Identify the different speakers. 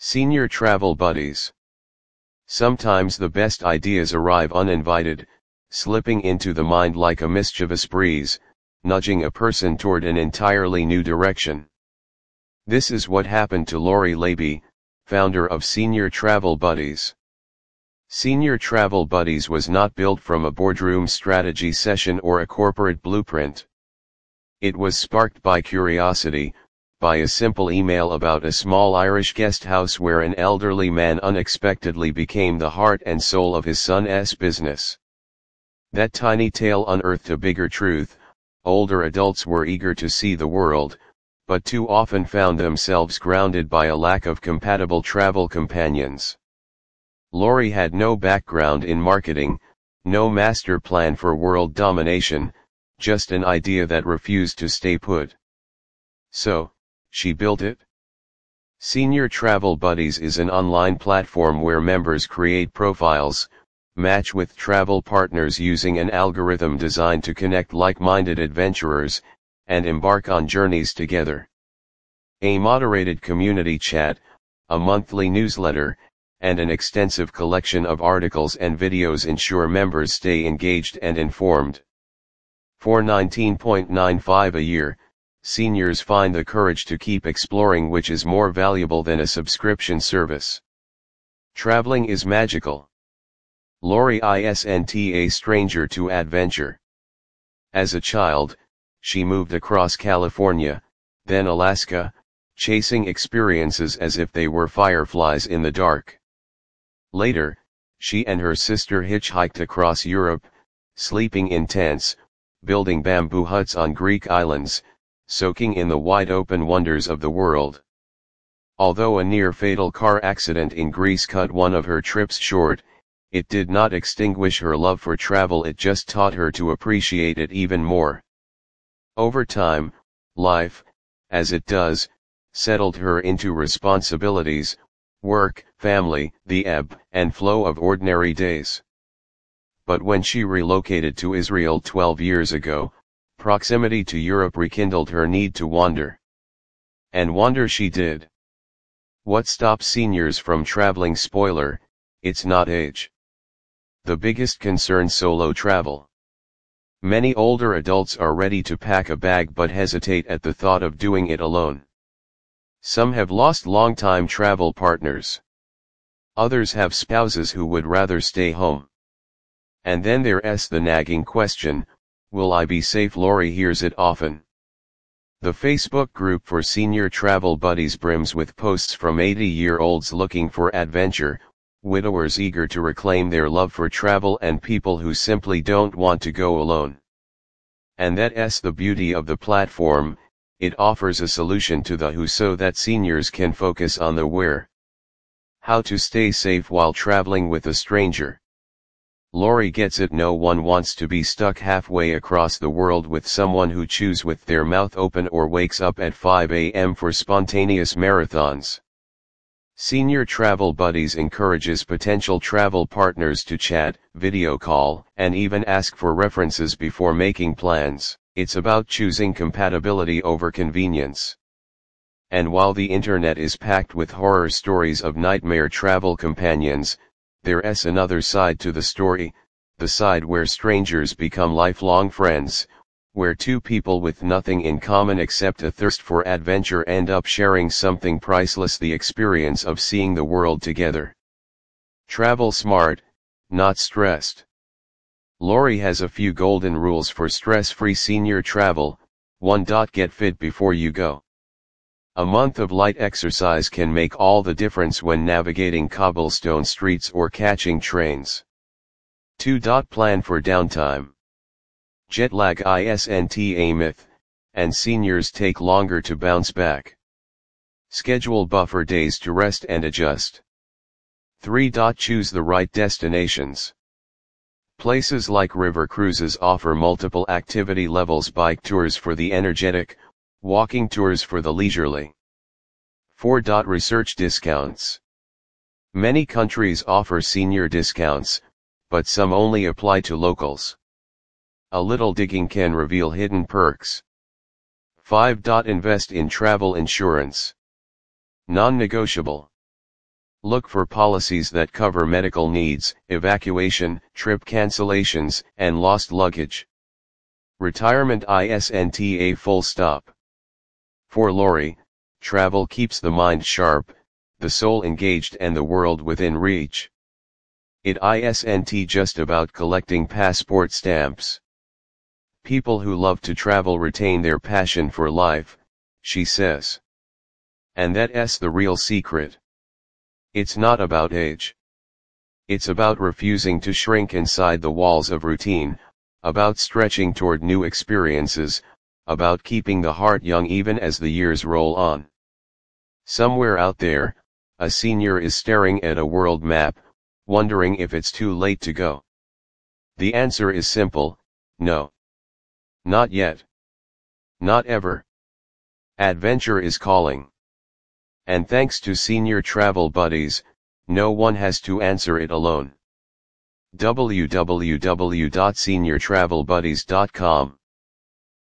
Speaker 1: Senior travel buddies. Sometimes the best ideas arrive uninvited, slipping into the mind like a mischievous breeze, nudging a person toward an entirely new direction. This is what happened to Lori Laiby, founder of Senior Travel Buddies. Senior Travel Buddies was not built from a boardroom strategy session or a corporate blueprint. It was sparked by curiosity, by a simple email about a small Irish guest house where an elderly man unexpectedly became the heart and soul of his son's business. That tiny tale unearthed a bigger truth: older adults were eager to see the world, but too often found themselves grounded by a lack of compatible travel companions. Lori had no background in marketing, no master plan for world domination, just an idea that refused to stay put. So, she built it. Senior Travel Buddies is an online platform where members create profiles, match with travel partners using an algorithm designed to connect like-minded adventurers, and embark on journeys together. A moderated community chat, a monthly newsletter, and an extensive collection of articles and videos ensure members stay engaged and informed. For $19.95 a year, seniors find the courage to keep exploring, which is more valuable than a subscription service. Traveling is magical. Lori isn't a stranger to adventure. As a child, she moved across California, then Alaska, chasing experiences as if they were fireflies in the dark. Later, she and her sister hitchhiked across Europe, sleeping in tents, building bamboo huts on Greek islands, soaking in the wide-open wonders of the world. Although a near-fatal car accident in Greece cut one of her trips short, it did not extinguish her love for travel. It just taught her to appreciate it even more. Over time, life, as it does, settled her into responsibilities, work, family, the ebb and flow of ordinary days. But when she relocated to Israel 12 years ago, proximity to Europe rekindled her need to wander. And wander she did. What stops seniors from traveling? Spoiler, it's not age. The biggest concern: solo travel. Many older adults are ready to pack a bag but hesitate at the thought of doing it alone. Some have lost long-time travel partners. Others have spouses who would rather stay home. And then there's the nagging question: will I be safe? Lori hears it often. The Facebook group for Senior Travel Buddies brims with posts from 80-year-olds looking for adventure, widowers eager to reclaim their love for travel, and people who simply don't want to go alone. And that's the beauty of the platform: it offers a solution to the who so that seniors can focus on the where. How to stay safe while traveling with a stranger. Lori gets it. No one wants to be stuck halfway across the world with someone who chews with their mouth open or wakes up at 5 a.m. for spontaneous marathons. Senior Travel Buddies encourages potential travel partners to chat, video call, and even ask for references before making plans. It's about choosing compatibility over convenience. And while the internet is packed with horror stories of nightmare travel companions, there's another side to the story, the side where strangers become lifelong friends, where two people with nothing in common except a thirst for adventure end up sharing something priceless: the experience of seeing the world together. Travel smart, not stressed. Lori has a few golden rules for stress-free senior travel. 1. Get fit before you go. A month of light exercise can make all the difference when navigating cobblestone streets or catching trains. 2. Plan for downtime. Jet lag isn't a myth, and seniors take longer to bounce back. Schedule buffer days to rest and adjust. 3. Choose the right destinations. Places like river cruises offer multiple activity levels: bike tours for the energetic, walking tours for the leisurely. 4. Research discounts. Many countries offer senior discounts, but some only apply to locals. A little digging can reveal hidden perks. 5. Invest in travel insurance. Non-negotiable. Look for policies that cover medical needs, evacuation, trip cancellations, and lost luggage. Retirement ISNTA full stop. For Lori, travel keeps the mind sharp, the soul engaged and the world within reach. It isn't just about collecting passport stamps. People who love to travel retain their passion for life, she says. And that's the real secret. It's not about age. It's about refusing to shrink inside the walls of routine, about stretching toward new experiences, about keeping the heart young even as the years roll on. Somewhere out there, a senior is staring at a world map, wondering if it's too late to go. The answer is simple, no. Not yet. Not ever. Adventure is calling. And thanks to Senior Travel Buddies, no one has to answer it alone. www.seniortravelbuddies.com